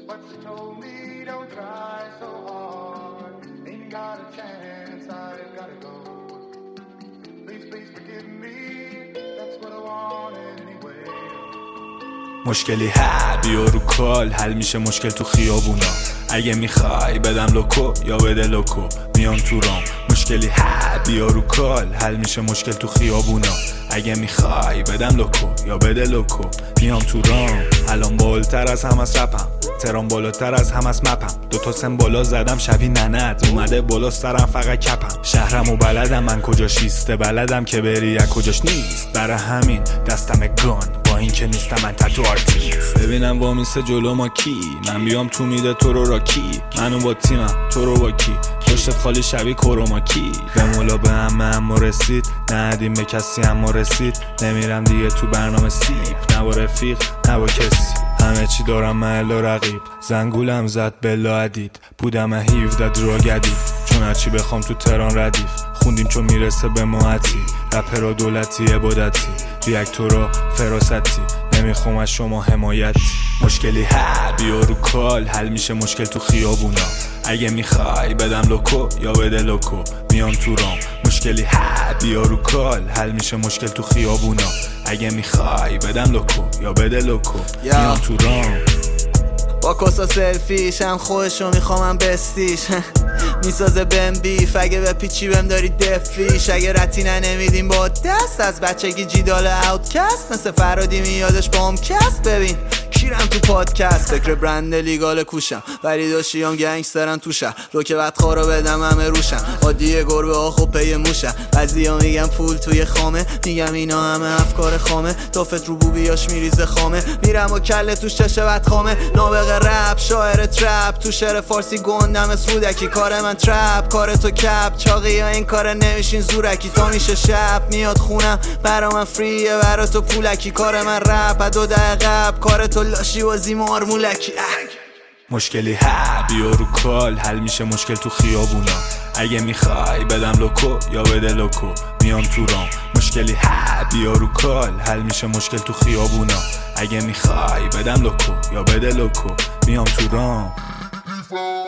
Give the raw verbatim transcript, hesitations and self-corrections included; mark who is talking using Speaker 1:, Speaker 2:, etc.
Speaker 1: But she told me don't try so hard. Ain't got a chance, I've gotta go. Please, please forgive me. That's what I want anyway.
Speaker 2: مشکلی ها بیا رو کال، حل میشه مشکل تو خیابونا. اگه میخوای بدم لوکو یا بده لوکو، میام تو رام. مشکلی ها بیا رو کال، حل میشه مشکل تو خیابونا. اگه میخوای بدم لوکو یا بده لوکو، میام تو رام. الان بالتر از هم از رپم، ترام بالاتر از هم از مپم. دوتا سم بالا زدم شبیه ننت، اومده بالا سرم فقط کپم. شهرم و بلدم من کجاش ایسته، بلدم که بری یا کجاش نیست. برای همین دستم گان، با این که نیستم من تتو آرتیست. ببینم وامیسته جلو ما کی، من بیام تو میده تو رو را کی. منو با تیمم تو رو با کی، پشتت خالی شبیه کروماکی. به مولا به همه اما رسید، ندیم به کسی اما رسید. نمیرم دیگه تو برنامه سیب، نه با رفیق نه با کسی. همه چی دارم محل و رقیب، زنگولم زد بلا عدید. بودم هفده دروگدید، چون هرچی بخوام تو تران ردیف. خوندیم چون میرسه به معتی، رپرا دولتی عبادتی، ریاکتورا فراستی. نمیخوام از شما حمایتی. مشکلی ها بیا رو کال، حل میشه مشکل تو خیابونا. اگه میخوای بدم لوکو یا بده لوکو، میام تو رام. مشکلی ها بیا رو کال، حل میشه مشکل تو خیابونا. اگه میخوای بدم لوکو یا بده لوکو، میام تو رام.
Speaker 3: با کسا سلفیش هم خودشو میخوامم بستیش. میسازه بهم بیف، اگه به پیچی بهم داری دفیش. اگه رتی نمیدیم با دست، از بچگی جیدال اوتکست. مثل فرادی میادش با هم کست. ببین کیرم تو پادکست، فکر برند لیگال کوشم، ولی داشتیم گنگسترن تو شهر. رو که بدخوارا بدم همه روشن، عادیه گربه ها خوب پی موشن. بعضی ها میگم پول توی خامه، میگم اینا همه افکار خامه. تافت رو بوبیاش میریزه خامه، میرم و کله توش چشه بدخامه. نابغه رپ شاعر ترپ، تو شعر فارسی گندم اسرودکی. کار من ترپ، کار تو کپ. چاقی ها این کار نمیشین زورکی. تا میشه شب میاد خونم، برا من فریه برا تو پولکی. کار من رپ دو دقیقه قبل، کار تو لاشی وازی مارمولکی.
Speaker 2: مشکلی ها بیا رو کال، حل میشه مشکل تو خیابونا. اگه میخوای بدم لوکو یا بده لوکو، میام تو رام. مشکلی ها بیا رو کال، حل میشه مشکل تو خیابونا. اگه میخوای بدم لوکو یا بده لوکو، میام تو رام.